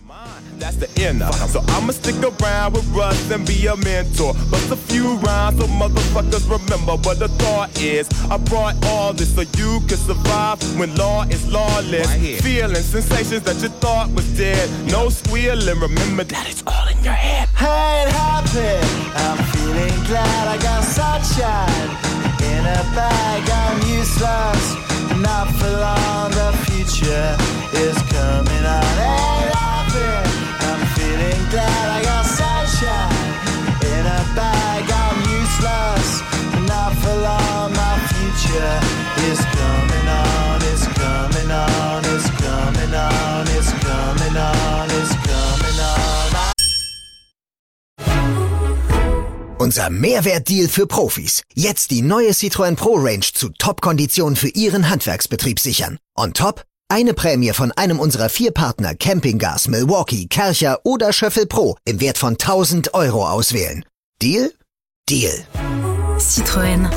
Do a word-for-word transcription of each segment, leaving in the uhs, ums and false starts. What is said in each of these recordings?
That's the inner. So I'ma stick around with Russ and be a mentor. Bust a few rhymes so motherfuckers remember what the thought is. I brought all this so you can survive when law is lawless. Right, feeling sensations that you thought was dead. No squealing, remember that it's all in your head. I ain't happy, I'm feeling glad I got sunshine in a bag. I'm useless, not for long. The future is coming on. Ain't happy, I'm feeling glad I got sunshine in a bag. I'm useless, not for long. My future is coming on, it's coming on, it's coming on, it's coming on, it's coming on. Unser Mehrwertdeal für Profis. Jetzt die neue Citroën Pro Range zu Top-Konditionen für Ihren Handwerksbetrieb sichern. On top eine Prämie von einem unserer vier Partner Campinggas, Milwaukee, Kärcher oder Schöffel Pro im Wert von tausend Euro auswählen. Deal? Deal. Citroën.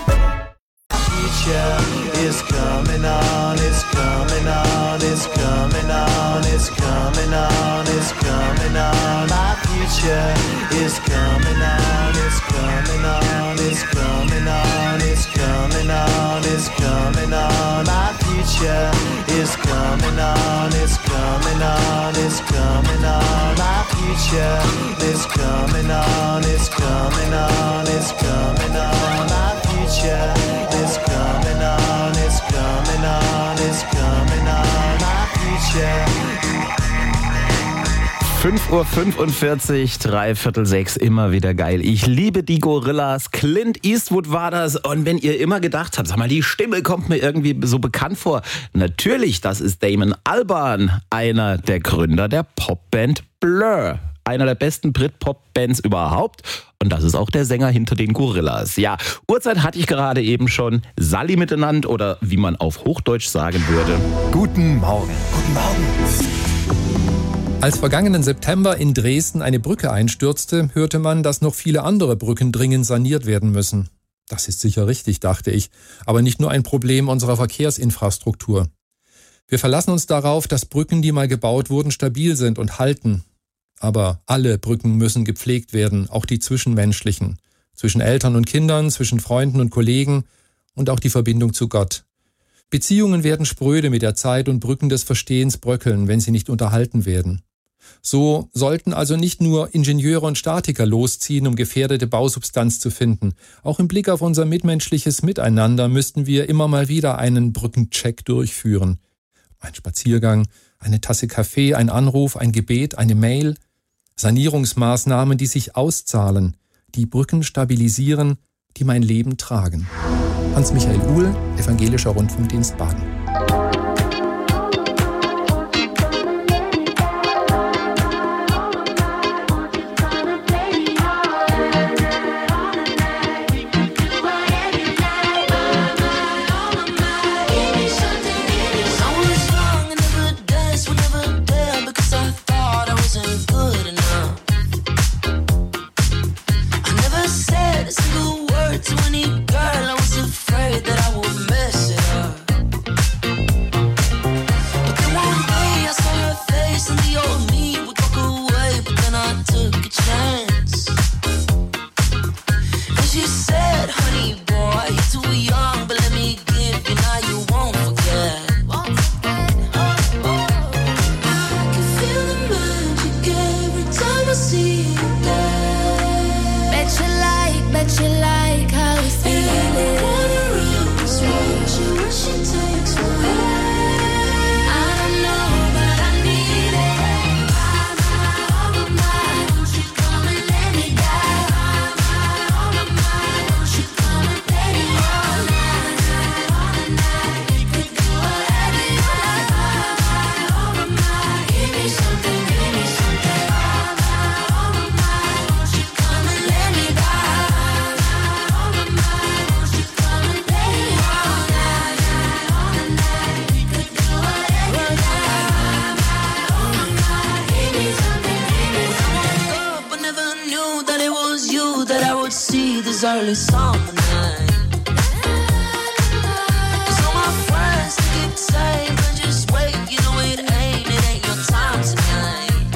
Future is coming on, it's coming on, it's coming on, it's coming on, it's coming on. My future is coming on, it's coming on, it's coming on, it's coming on, it's coming on. My future is coming on, it's coming on, it's coming on. My future is coming on, it's coming on, it's coming on. My future is coming on, it's coming on, it's coming on. My future. fünf Uhr fünfundvierzig, drei Viertel sechs, immer wieder geil. Ich liebe die Gorillas. Clint Eastwood war das. Und wenn ihr immer gedacht habt, sag mal, die Stimme kommt mir irgendwie so bekannt vor. Natürlich, das ist Damon Albarn, einer der Gründer der Popband Blur. Einer der besten Brit-Pop-Bands überhaupt. Und das ist auch der Sänger hinter den Gorillas. Ja, Uhrzeit hatte ich gerade eben schon. Salli miteinander oder wie man auf Hochdeutsch sagen würde. Guten Morgen. Guten Morgen. Als vergangenen September in Dresden eine Brücke einstürzte, hörte man, dass noch viele andere Brücken dringend saniert werden müssen. Das ist sicher richtig, dachte ich, aber nicht nur ein Problem unserer Verkehrsinfrastruktur. Wir verlassen uns darauf, dass Brücken, die mal gebaut wurden, stabil sind und halten. Aber alle Brücken müssen gepflegt werden, auch die zwischenmenschlichen. Zwischen Eltern und Kindern, zwischen Freunden und Kollegen und auch die Verbindung zu Gott. Beziehungen werden spröde mit der Zeit und Brücken des Verstehens bröckeln, wenn sie nicht unterhalten werden. So sollten also nicht nur Ingenieure und Statiker losziehen, um gefährdete Bausubstanz zu finden. Auch im Blick auf unser mitmenschliches Miteinander müssten wir immer mal wieder einen Brückencheck durchführen. Ein Spaziergang, eine Tasse Kaffee, ein Anruf, ein Gebet, eine Mail. Sanierungsmaßnahmen, die sich auszahlen, die Brücken stabilisieren, die mein Leben tragen. Hans-Michael Uhl, Evangelischer Rundfunkdienst Baden. Early summer night. 'Cause all my friends think it's safe and just wait. You know it ain't, it ain't your time tonight.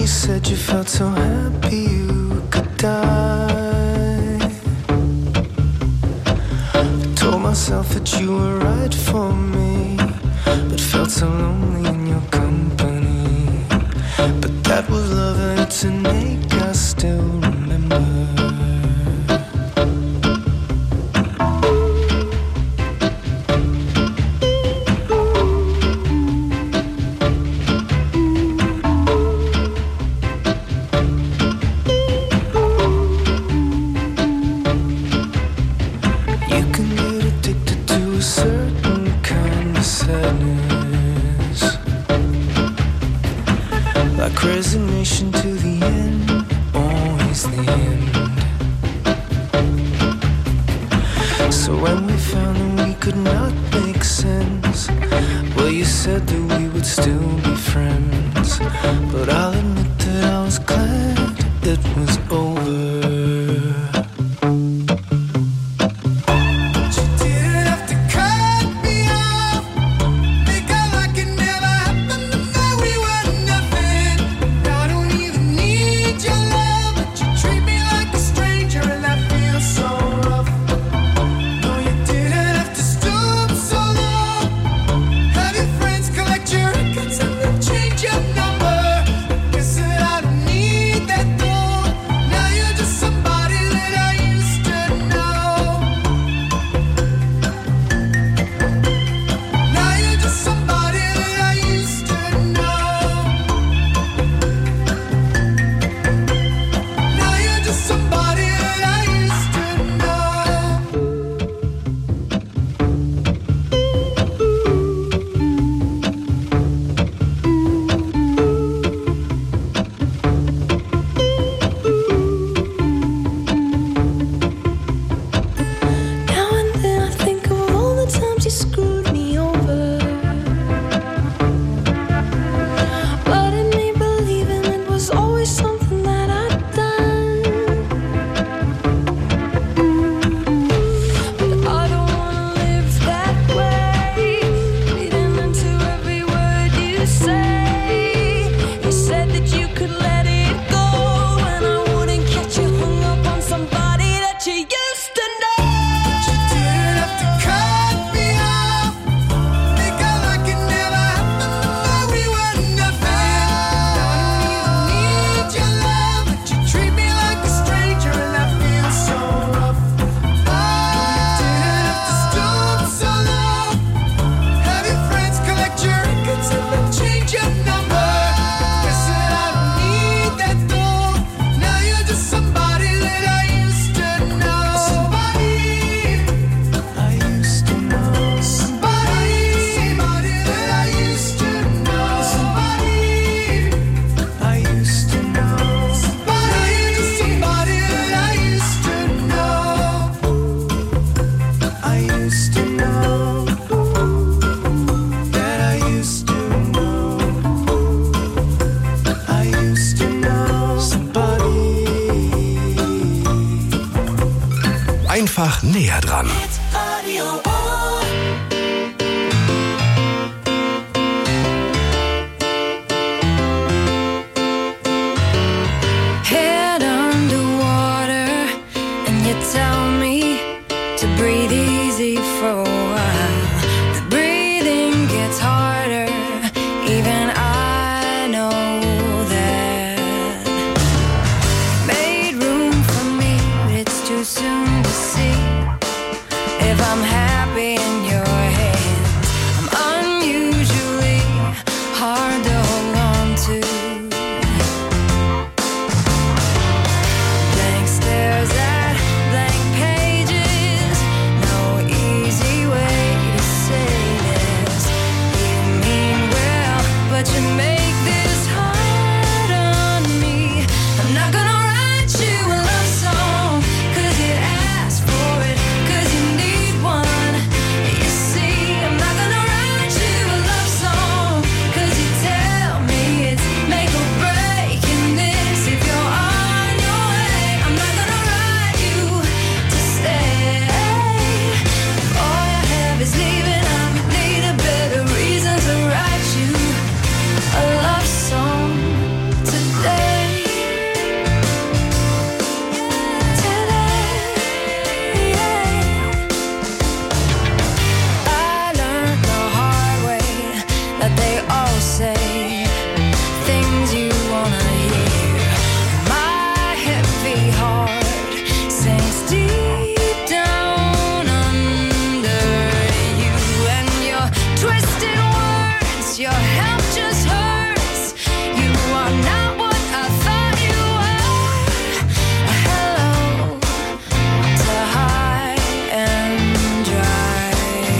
said you felt so happy you could die. I told myself that you were right for me, but felt so lonely in your company. But that was love and it's an ache I still remember. Resignation to the end, always the end. So when we found that we could not make sense, well, you said that we would still be friends. But I'll admit that I was glad it was over. Einfach näher dran. Head underwater and you tell me to breathe easy for a while. The breathing gets harder, even I know that. Made room for me, but it's too soon to see they all say things you wanna hear. My heavy heart sinks deep down under you, and your twisted words, your help just hurts. You are not what I thought you were. Hello to high and dry.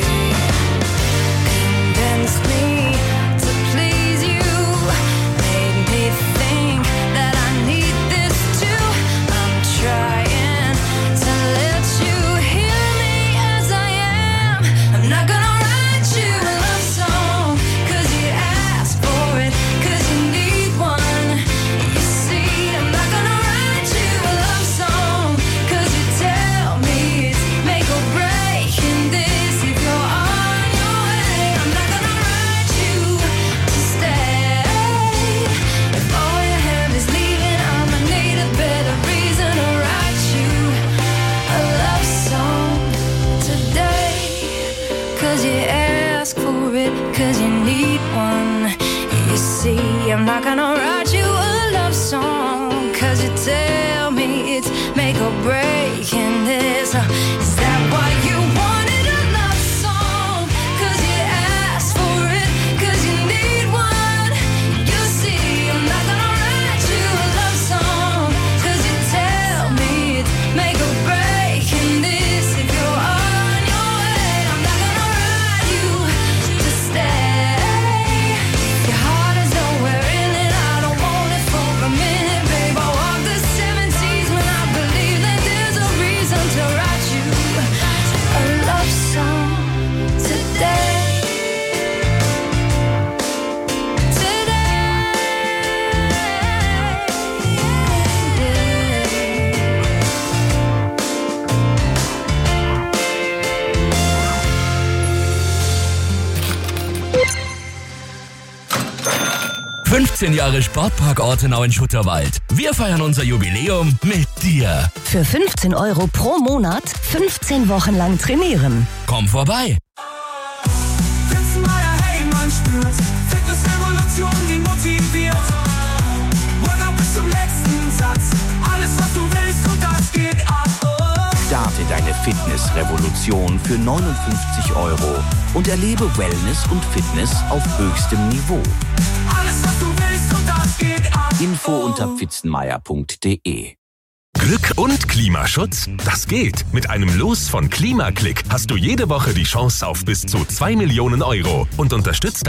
Convinced me to please you, made me think that I need this too. I'm trying to let you hear me as I am. I'm not gonna write you a love song, cause you asked for it, cause you need one. You see, I'm not gonna write you a love song, cause you tell me it's make or break in this if you're on your way. I'm not gonna write you to stay. If all you have is leaving, I'ma need a better reason to write you a love song today. Cause you ask for it, cause you need one. You see, I'm not gonna write you a love song, cause you tell me it's make or break in this. Uh, Is that why you wanted a love song? Cause you asked for it, cause you need one. You see, I'm not gonna write you a love song, cause you tell me it's make or break in this if you're on your way. I'm not gonna write you to stay. Your heart is nowhere in it, I don't want it for a minute, babe. I walk the seven seas when I believe that there's a reason to write you a love song today. fünfzehn Jahre Sportpark Ortenau in Schutterwald. Wir feiern unser Jubiläum mit dir. Für fünfzehn Euro pro Monat, fünfzehn Wochen lang trainieren. Komm vorbei. Fitzenmeier, hey, man spürt Fitnessrevolution, die motiviert. Workout bis zum letzten Satz. Alles, was du willst, und das geht ab. Starte deine Fitnessrevolution für neunundfünfzig Euro und erlebe Wellness und Fitness auf höchstem Niveau. Alles, was du willst, und das geht ab. Info unter pfitzenmeier punkt de. Glück und Klimaschutz? Das geht. Mit einem Los von Klimaklick hast du jede Woche die Chance auf bis zu zwei Millionen Euro und unterstützt